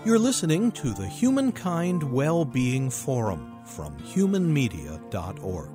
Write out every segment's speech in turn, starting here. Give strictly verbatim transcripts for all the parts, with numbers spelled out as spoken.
You're listening to the Humankind Well-Being Forum from human media dot org.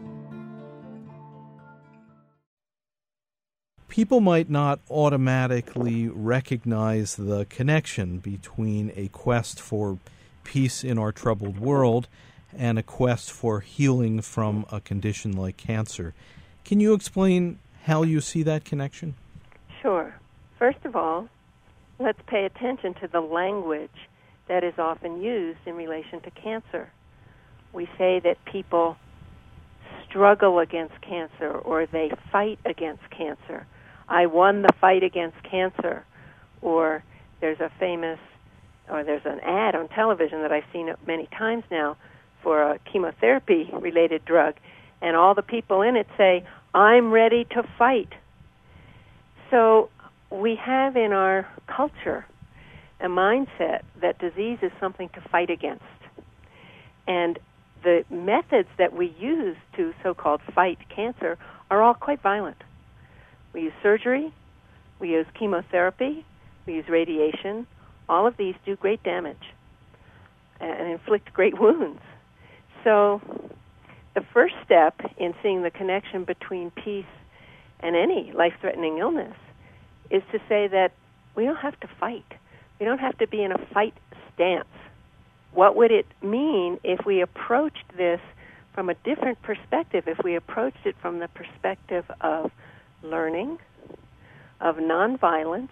People might not automatically recognize the connection between a quest for peace in our troubled world and a quest for healing from a condition like cancer. Can you explain how you see that connection? Sure. First of all, let's pay attention to the language that is often used in relation to cancer. We say that people struggle against cancer or they fight against cancer. I won the fight against cancer. Or there's a famous, or there's an ad on television that I've seen many times now for a chemotherapy-related drug, and all the people in it say, I'm ready to fight. So we have in our culture a mindset that disease is something to fight against. And the methods that we use to so-called fight cancer are all quite violent. We use surgery, we use chemotherapy, we use radiation. All of these do great damage and inflict great wounds. So the first step in seeing the connection between peace and any life-threatening illness is to say that we don't have to fight. We don't have to be in a fight stance. What would it mean if we approached this from a different perspective, if we approached it from the perspective of learning, of nonviolence,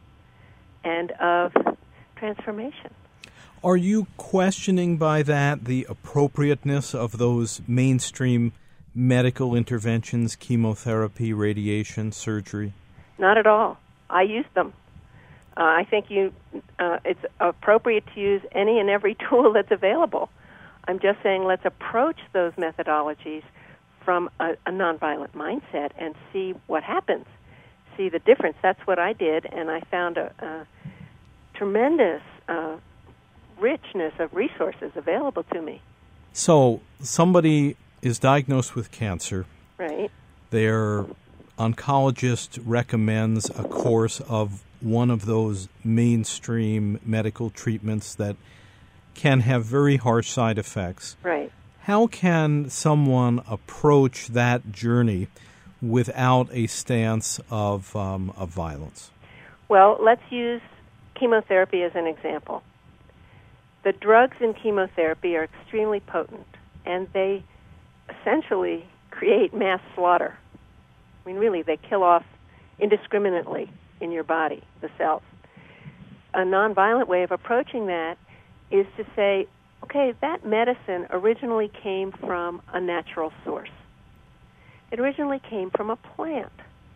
and of transformation? Are you questioning by that the appropriateness of those mainstream medical interventions, chemotherapy, radiation, surgery? Not at all. I use them. Uh, I think you, uh, it's appropriate to use any and every tool that's available. I'm just saying let's approach those methodologies from a, a nonviolent mindset and see what happens, see the difference. That's what I did, and I found a, a tremendous uh, richness of resources available to me. So somebody is diagnosed with cancer. Right. Their oncologist recommends a course of one of those mainstream medical treatments that can have very harsh side effects. Right. How can someone approach that journey without a stance of um, of violence? Well, let's use chemotherapy as an example. The drugs in chemotherapy are extremely potent, and they essentially create mass slaughter. I mean, really, they kill off indiscriminately in your body, the cells. A nonviolent way of approaching that is to say, okay, that medicine originally came from a natural source. It originally came from a plant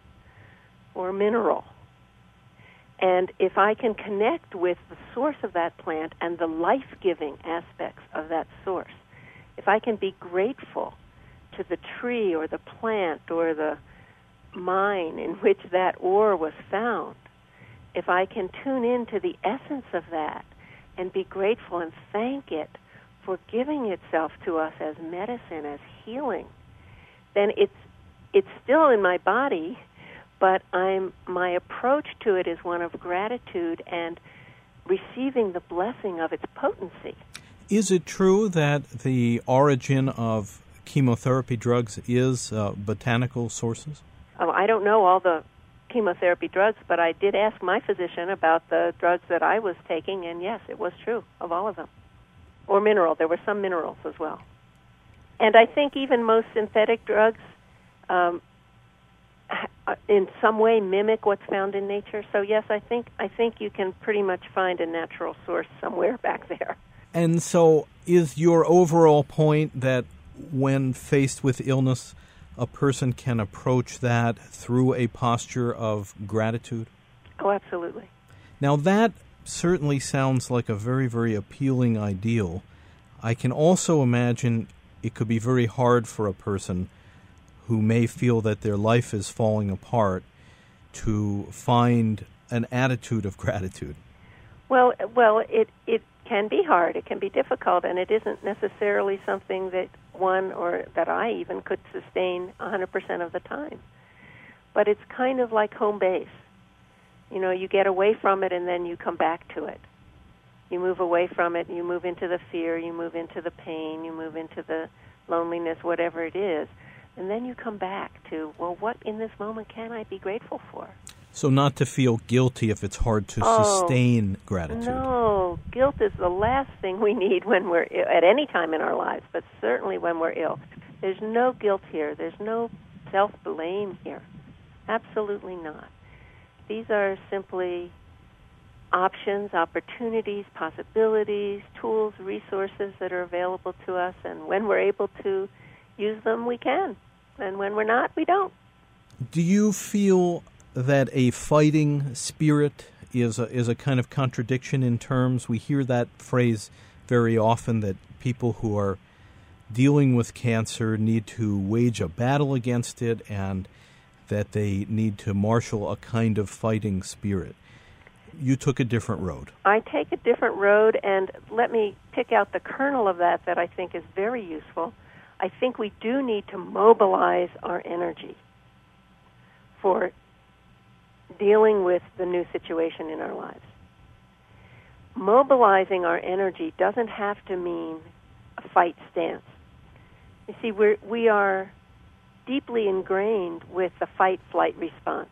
or mineral. And if I can connect with the source of that plant and the life-giving aspects of that source, if I can be grateful to the tree or the plant or the mine in which that ore was found, if I can tune into the essence of that and be grateful and thank it for giving itself to us as medicine, as healing, then it's it's still in my body, but I'm my approach to it is one of gratitude and receiving the blessing of its potency. Is it true that the origin of chemotherapy drugs is uh, botanical sources? Oh, I don't know all the chemotherapy drugs, but I did ask my physician about the drugs that I was taking, and yes, it was true of all of them. Or mineral. There were some minerals as well. And I think even most synthetic drugs um, in some way mimic what's found in nature. So yes, I think I think you can pretty much find a natural source somewhere back there. And so is your overall point that when faced with illness, a person can approach that through a posture of gratitude? Oh, absolutely. Now, that certainly sounds like a very, very appealing ideal. I can also imagine it could be very hard for a person who may feel that their life is falling apart to find an attitude of gratitude. Well, well, it it can be hard. It can be difficult, and it isn't necessarily something that one or that I even could sustain one hundred percent of the time. But it's kind of like home base. You know, you get away from it and then you come back to it. You move away from it, you move into the fear, you move into the pain, you move into the loneliness, whatever it is. And then you come back to, well, what in this moment can I be grateful for? So not to feel guilty if it's hard to oh, sustain gratitude. No, guilt is the last thing we need when we're Ill, at any time in our lives, but certainly when we're ill. There's no guilt here. There's no self-blame here. Absolutely not. These are simply options, opportunities, possibilities, tools, resources that are available to us, and when we're able to use them, we can. And when we're not, we don't. Do you feel that a fighting spirit is a, is a kind of contradiction in terms? We hear that phrase very often, that people who are dealing with cancer need to wage a battle against it and that they need to marshal a kind of fighting spirit. You took a different road. I take a different road, and let me pick out the kernel of that that I think is very useful. I think we do need to mobilize our energy for dealing with the new situation in our lives. Mobilizing our energy doesn't have to mean a fight stance. You see, we're, we are deeply ingrained with the fight-flight response.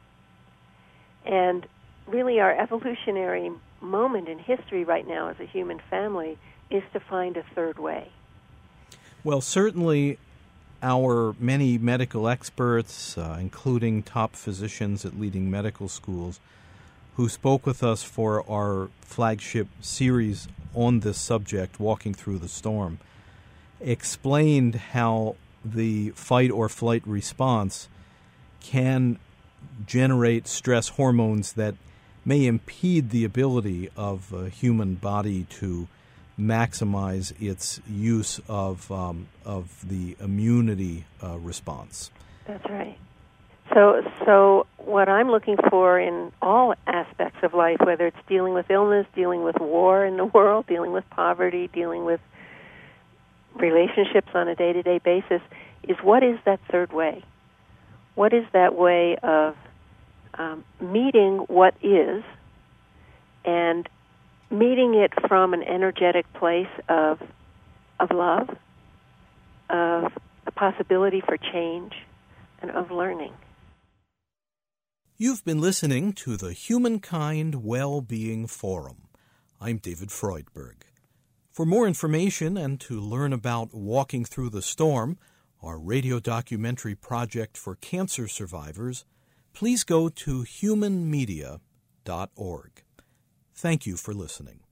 And really our evolutionary moment in history right now as a human family is to find a third way. Well, certainly our many medical experts, uh, including top physicians at leading medical schools, who spoke with us for our flagship series on this subject, Walking Through the Storm, explained how the fight or flight response can generate stress hormones that may impede the ability of a human body to maximize its use of um, of the immunity uh, response. That's right. So, so what I'm looking for in all aspects of life, whether it's dealing with illness, dealing with war in the world, dealing with poverty, dealing with relationships on a day-to-day basis, is what is that third way? What is that way of um, meeting what is and meeting it from an energetic place of of love, of a possibility for change, and of learning. You've been listening to the Humankind Well-Being Forum. I'm David Freudberg. For more information and to learn about Walking Through the Storm, our radio documentary project for cancer survivors, please go to human media dot org. Thank you for listening.